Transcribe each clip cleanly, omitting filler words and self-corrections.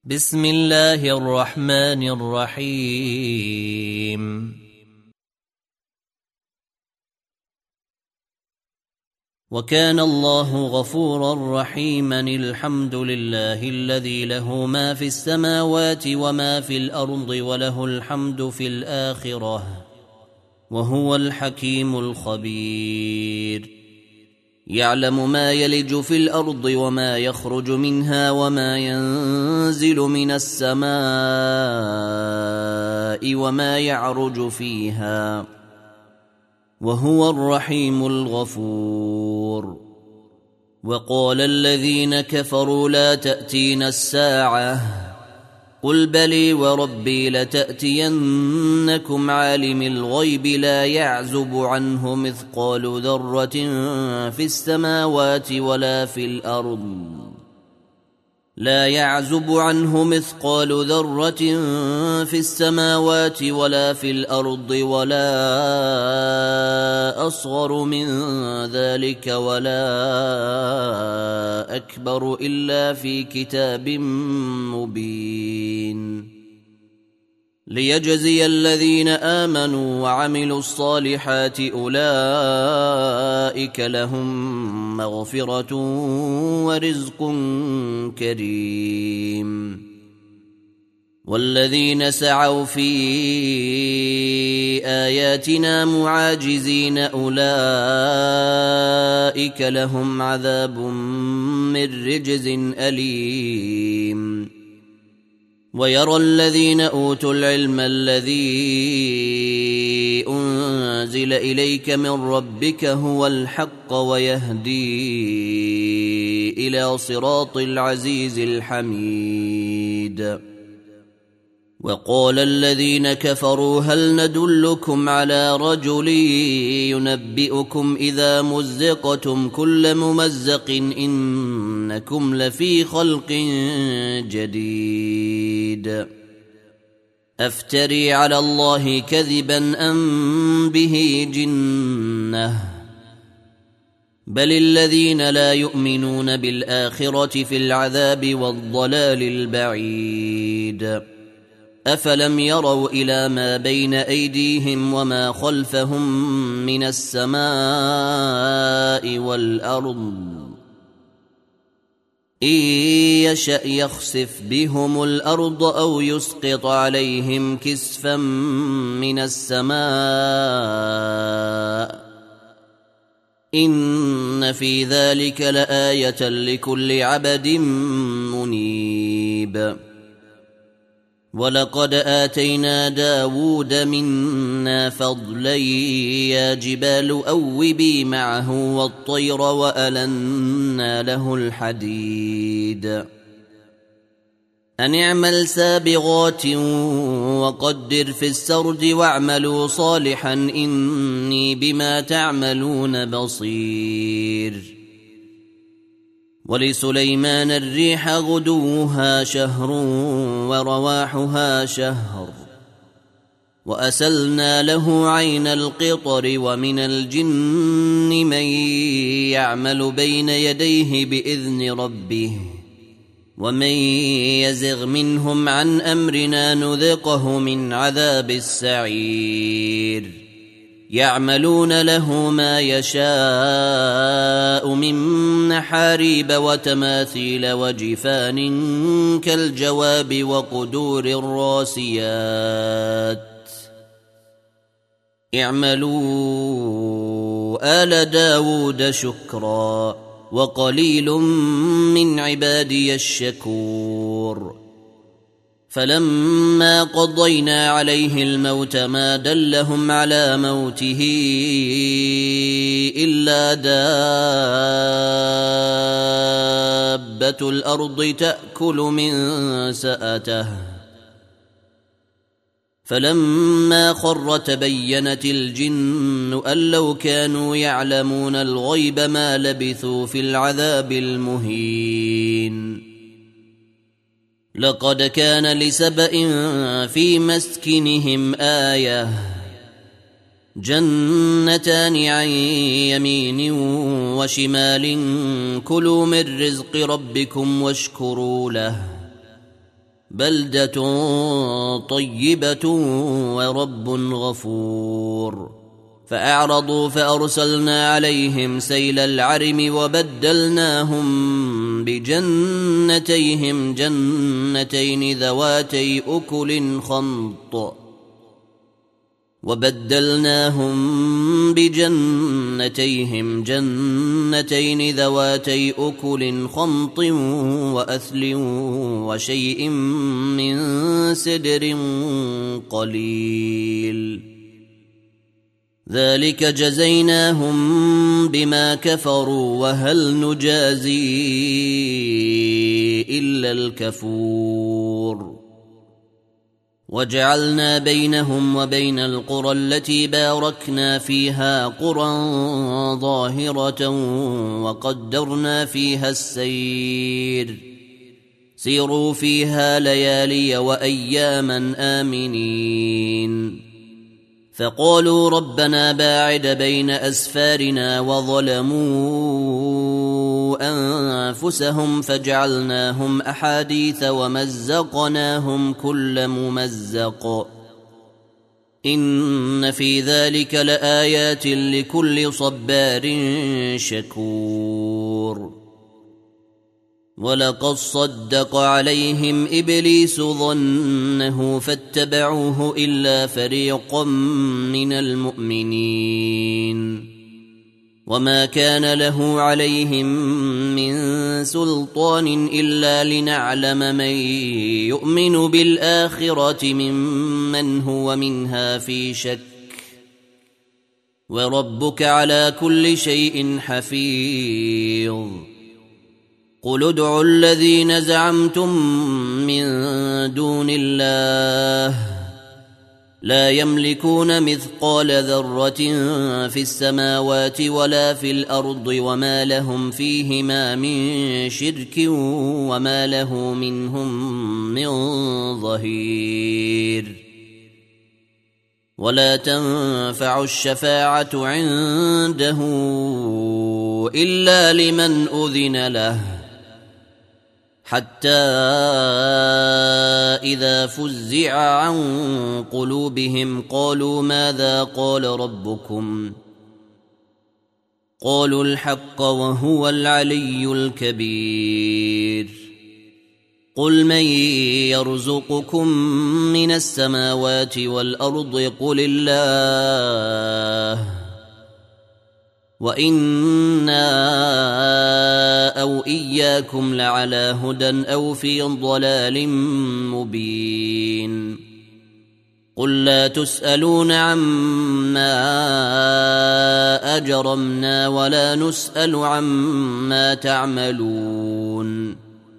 بسم الله الرحمن الرحيم. وكان الله غفورا رحيما. الحمد لله الذي له ما في السماوات وما في الأرض وله الحمد في الآخرة وهو الحكيم الخبير. يعلم ما يلج في الأرض وما يخرج منها وما ينزل من السماء وما يعرج فيها وهو الرحيم الغفور. وقال الذين كفروا لا تأتينا الساعة قل بلي وربي لتأتينكم عالم الغيب لا يعزب عنه مثقال ذرة في السماوات ولا في الأرض لا يعزب عنه مثقال ذرة في السماوات ولا في الأرض ولا أصغر من ذلك ولا أكبر إلا في كتاب مبين. ليجزي الذين آمنوا وعملوا الصالحات أولئك لهم مغفرة ورزق كريم. والذين سعوا في آياتنا معاجزين أولئك لهم عذاب من رجز أليم. ويرى الذين أوتوا العلم الذي أنزل إليك من ربك هو الحق ويهدي إلى صراط العزيز الحميد. وقال الذين كفروا هل ندلكم على رجل ينبئكم إذا مزقتم كل ممزق إنكم لفي خلق جديد أفتري على الله كذبا أم به جنة بل الذين لا يؤمنون بالآخرة في العذاب والضلال البعيد. أفلم يروا إلى ما بين أيديهم وما خلفهم من السماء والأرض إن يشأ يخسف بهم الأرض أو يسقط عليهم كسفا من السماء إن في ذلك لآية لكل عبد منيب. ولقد آتينا داود منا فضلا يا جبال أوبي معه والطير وألنا له الحديد أن اعمل سابغات وقدر في السرد واعملوا صالحا إني بما تعملون بصير. ولسليمان الريح غدوها شهر ورواحها شهر وأسلنا له عين القطر ومن الجن من يعمل بين يديه بإذن ربه ومن يزغ منهم عن أمرنا نذقه من عذاب السعير. يعملون له ما يشاء من محاريب وتماثيل وجفان كالجواب وقدور الراسيات اعملوا آل داود شكرا وقليل من عبادي الشكور. فلما قضينا عليه الموت ما دلهم على موته إلا دابة الأرض تأكل من سأته فلما خر تبينت الجن أن لو كانوا يعلمون الغيب ما لبثوا في العذاب المهين. لقد كان لسبإ في مسكنهم آية جنتان عن يمين وشمال، كلوا من رزق ربكم واشكروا له بلدة طيبة ورب غفور. فأعرضوا فأرسلنا عليهم سيل العرم وبدلناهم جنتين ذواتي أكل خمط وأثل وشيء من سدر قليل. ذلك جزيناهم بما كفروا وهل نجازي إلا الكفور. وجعلنا بينهم وبين القرى التي باركنا فيها قرى ظاهرة وقدرنا فيها السير سيروا فيها ليالي وأياما آمنين. فقالوا ربنا باعد بين أسفارنا وظلموا أنفسهم فجعلناهم أحاديث ومزقناهم كل ممزق إن في ذلك لآيات لكل صبار شكور. ولقد صدق عليهم إبليس ظنه فاتبعوه إلا فريقا من المؤمنين وما كان له عليهم من سلطان إلا لنعلم من يؤمن بالآخرة ممن هو منها في شك وربك على كل شيء حفيظ. قل ادعوا الذين زعمتم من دون الله لا يملكون مثقال ذرة في السماوات ولا في الأرض وما لهم فيهما من شرك وما له منهم من ظهير. ولا تنفع الشفاعة عنده إلا لمن أذن له حتى إذا فزع عن قلوبهم قالوا ماذا قال ربكم قالوا الحق وهو العلي الكبير. قل من يرزقكم من السماوات والأرض قل الله وإنا أو إياكم لعلى هدى أو في ضلال مبين. قل لا تسألون عما أجرمنا ولا نسأل عما تعملون.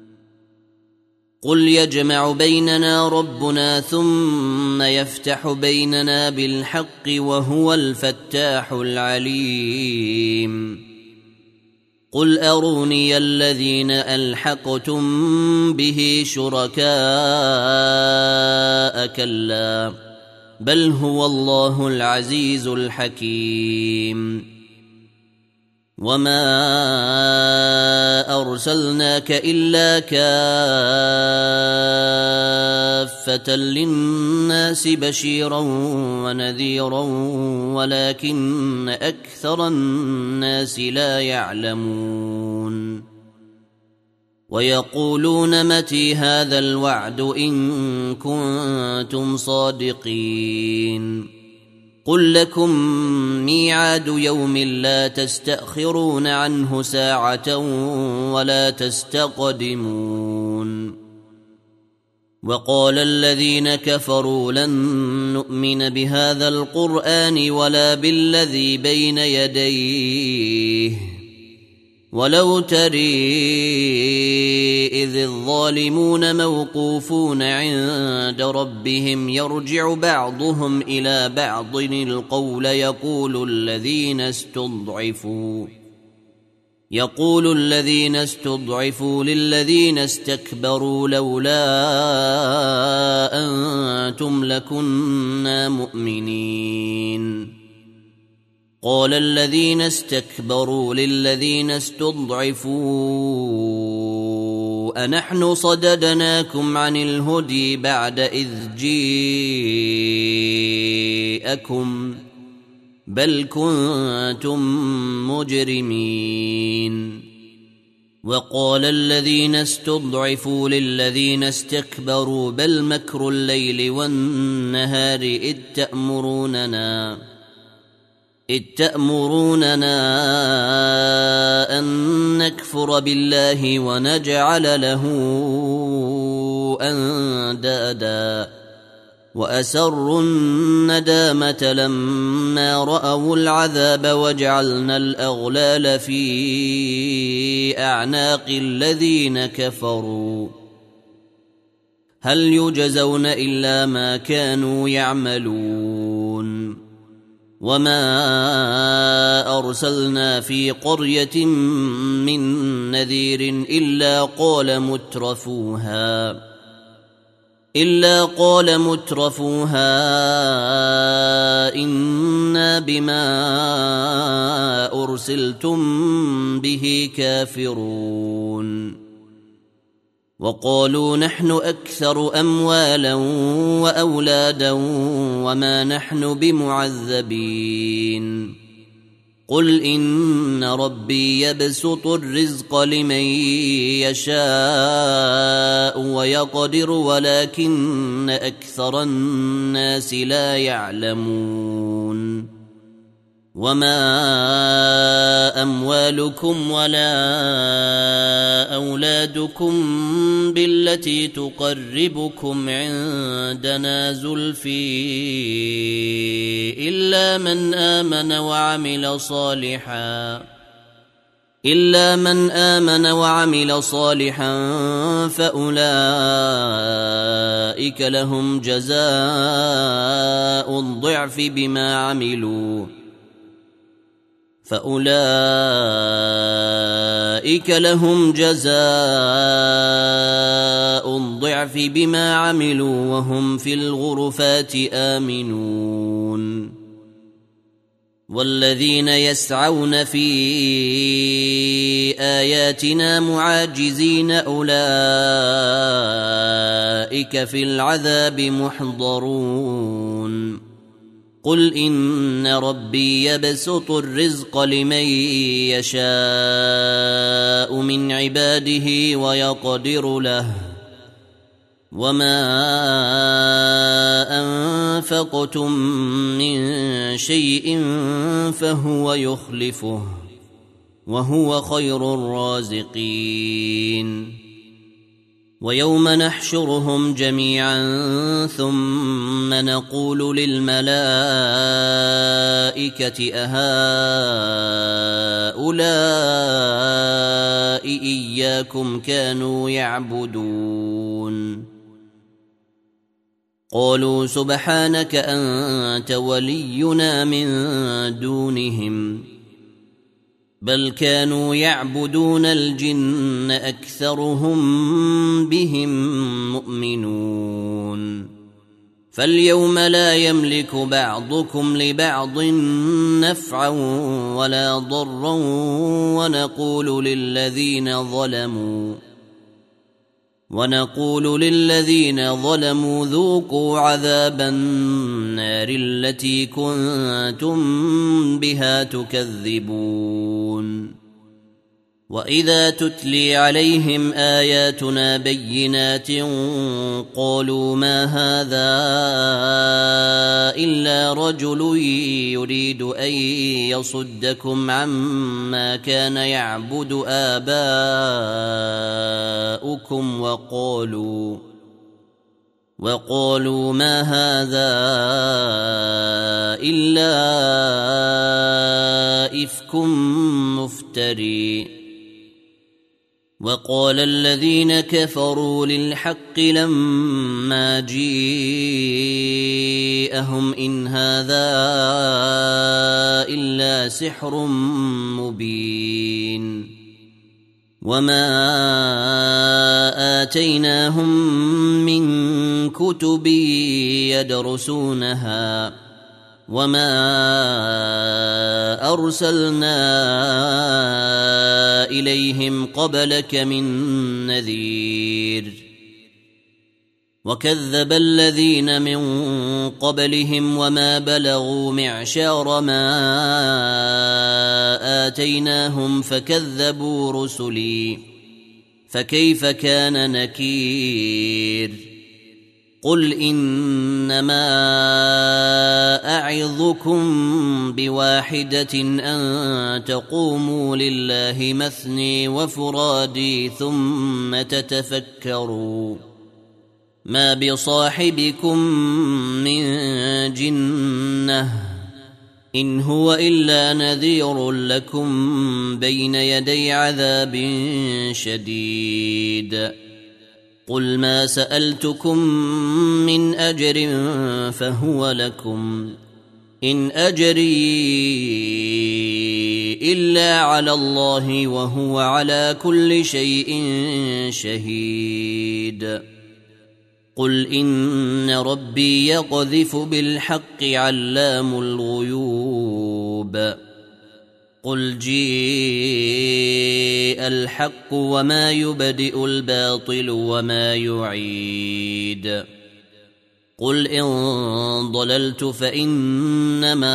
قل يجمع بيننا ربنا ثم يفتح بيننا بالحق وهو الفتاح العليم. قل أروني الذين ألحقتم به شركاء كلا بل هو الله العزيز الحكيم. وما أرسلناك إلا كافة للناس بشيرا ونذيرا ولكن أكثر الناس لا يعلمون. ويقولون متى هذا الوعد إن كنتم صادقين. قل لكم ميعاد يوم لا تستأخرون عنه ساعة ولا تستقدمون. وقال الذين كفروا لن نؤمن بهذا القرآن ولا بالذي بين يديه ولو ترى إذ الظالمون موقوفون عند ربهم يرجع بعضهم إلى بعض القول يقول الذين استضعفوا للذين استكبروا لولا أنتم لكنا مؤمنين. قال الذين استكبروا للذين استضعفوا أنحن صددناكم عن الهدي بعد إذ جيءكم بل كنتم مجرمين. وقال الذين استضعفوا للذين استكبروا بل مكر الليل والنهار إذ تأمروننا أن نكفر بالله ونجعل له أندادا وأسروا الندامة لما رأوا العذاب وجعلنا الأغلال في أعناق الذين كفروا هل يجزون إلا ما كانوا يعملون. وما أرسلنا في قرية من نذير إلا قال مترفوها إنا بما أرسلتم به كافرون. وقالوا نحن أكثر أموالا وأولادا وما نحن بمعذبين. قل إن ربي يبسط الرزق لمن يشاء ويقدر ولكن أكثر الناس لا يعلمون. وما أموالكم ولا أولادكم بالتي تقربكم عندنا زلفي إلا من آمن وعمل صالحا فأولئك لهم جزاء الضعف بما عملوا وهم في الغرفات آمنون. والذين يسعون في آياتنا معاجزين أولئك في العذاب محضرون. قل إن ربي يبسط الرزق لمن يشاء من عباده ويقدر له وما أنفقتم من شيء فهو يخلفه وهو خير الرازقين. ويوم نحشرهم جميعا ثم نقول للملائكة أهؤلاء إياكم كانوا يعبدون؟ قالوا سبحانك أنت ولينا من دونهم بل كانوا يعبدون الجن أكثرهم بهم مؤمنون. فاليوم لا يملك بعضكم لبعض نفعا ولا ضرا ونقول للذين ظلموا ذوقوا عذاب النار التي كنتم بها تكذبون. وإذا تتلي عليهم آياتنا بينات قالوا ما هذا إلا رجل يريد أن يصدكم عما كان يعبد آباؤكم وقالوا ما هذا إلا إفك مفتري. وقال الذين كفروا للحق لما جيءهم إن هذا إلا سحر مبين. وما آتيناهم من كتب يدرسونها وما أرسلنا إليهم قبلك من نذير وكذب الذين من قبلهم وما بلغوا معشار ما آتيناهم فكذبوا رسلي فكيف كان نكير قل إنما أعظكم بواحدة أن تقوموا لله مثني وفرادي ثم تتفكروا ما بصاحبكم من جنة إن هو إلا نذير لكم بين يدي عذاب شديد قل ما سألتكم من أجر فهو لكم إن أجري إلا على الله وهو على كل شيء شهيد قل إن ربي يقذف بالحق علام الغيوب قل جيء الحق وما يبدئ الباطل وما يعيد قل إن ضللت فإنما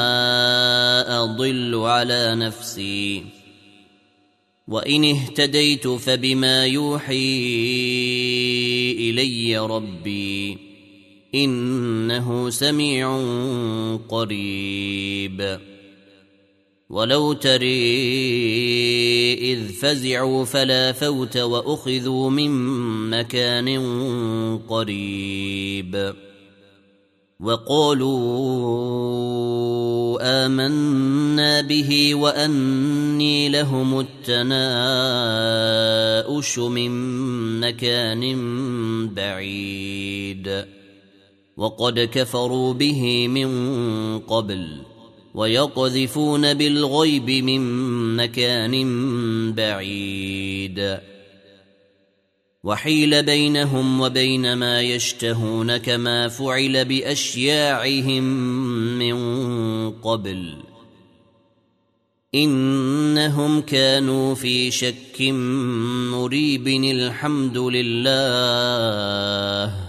أضل على نفسي وإن اهتديت فبما يوحي إلي ربي إنه سميع قريب ولو تري إذ فزعوا فلا فوت وأخذوا من مكان قريب وقالوا آمنا به وأني لهم التناؤش من مكان بعيد وقد كفروا به من قبل ويقذفون بالغيب من مكان بعيد وحيل بينهم وبين ما يشتهون كما فعل بأشياعهم من قبل إنهم كانوا في شك مريب الحمد لله